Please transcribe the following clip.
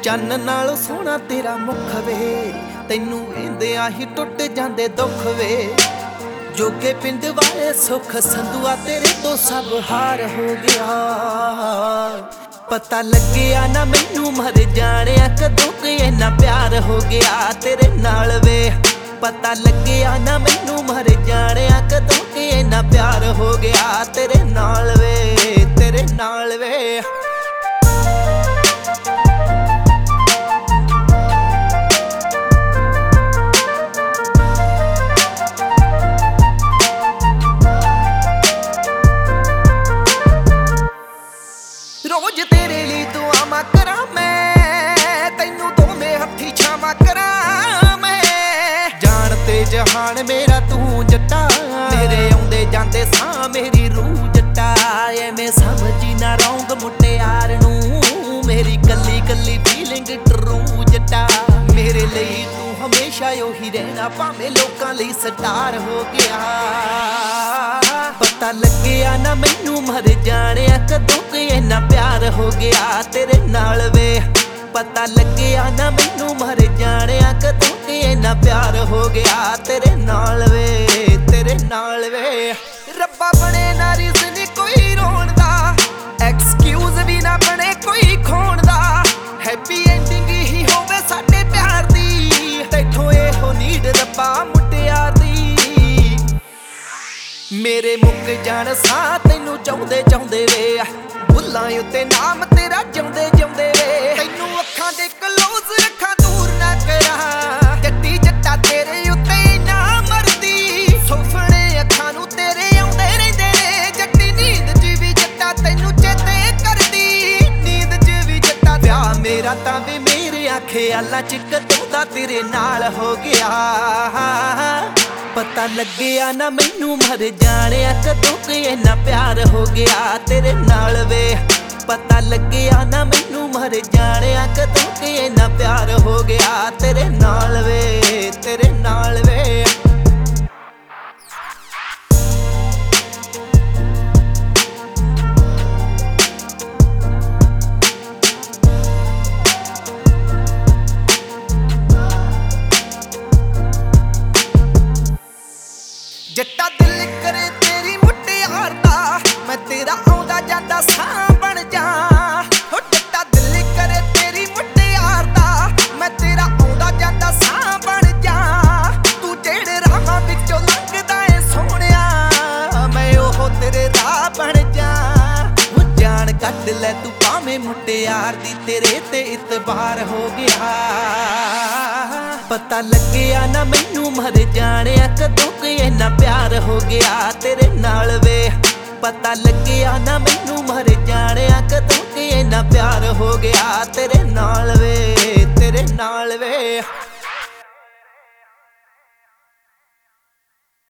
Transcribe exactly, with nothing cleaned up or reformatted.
चन्न नालों सोहना तेरा मुख वे, तैनू वेंदियां ही टुट जांदे दुख वे। जोगे पिंड वाले सुख संधुआ तेरे तो सब हार हो गया। पता लग्या ना मैनू मर जाने कदों कि इन्ना प्यार हो गया तेरे नाल वे। पता लग्या ना मैनू मर जाने कदों कि इन्ना प्यार हो गया तेरे नाल वे, तेरे नाल वे। रोज तेरे लिए दुआवां करा मैं, तैनू दोवें हत्थी छावां करा मैं। जान ते जहान मेरा तू जट्टा, मेरे आउंदे जांदे सां मेरी रूह जट्टा। एवें समझी ना रौंग मुटियार नू, मेरी कल्ली कल्ली फीलिंग ट्रू जट्टा। मेरे लिए तू हमेशा ओही रहना भावें लोकां लई स्टार हो गया। पता लग्या ना मैनू मर जाने कदों कि इन्ना प्यार हो गया तेरे नाल वे। पता लग्या ना मैनू मर जाने कदों कि इन्ना प्यार हो गया तेरे नाल वे, तेरे नाल वे। रब्बा बने ना रीज़न कोई रोण दा, एक्सक्यूज भी ना बने कोई खोण दा। हैप्पी एंडिंग ही होवे साडे प्यार दी, तैथों एहो नीड रब्बा मुटियार दी। मेरे मुक जान सा तैनू चाहुंदे चाहुंदे वे, भुल्लां उत्ते नाम तेरा जिउंदे जिउंदे वे। तैनू अखां दे क्लोज रखां दूर ना करा, जट्टी जट्टा तेरे उत्ते ना मरदी। सुफने अखां नू तेरे आउंदे रहिंदे ने, जट्टी नींद च भी जट्टा तैनू चेते करदी। नींद च भी जट्टा प्यार मेरा तां वे मेरे ख्यालां च कदों दा तेरे नाल हो गया। पता लग्या ना मैनू मर जाने कदों कि इन्ना प्यार हो गया तेरे नाल वे। पता लग्या ना मैनू मर जाने कदों कि इन्ना प्यार हो गया तेरे नाल वे, तेरे नाल वे। जट्टा दिल करे तेरी मुटियार दा, मैं तेरा आउंदा जांदा सां बन जा। हो जट्टा दिल करे तेरी मुटियार दा, मैं तेरा आउंदा जांदा सां बन जा। तू जेड़े राहां विचों लंघदा ऐ सोहणिया, मैं ओहो तेरे राह बन जा। हो जान कढ ले तू भावें मुटियार दी, तेरे ते इतबार हो गया। पता लग्या ना मैनू मर जाने कदों कि इन्ना प्यार हो गया तेरे नाल वे। पता लग्या ना मैनू मर जाने कदों कि इन्ना प्यार हो गया तेरे नाल वे, तेरे नाल वे।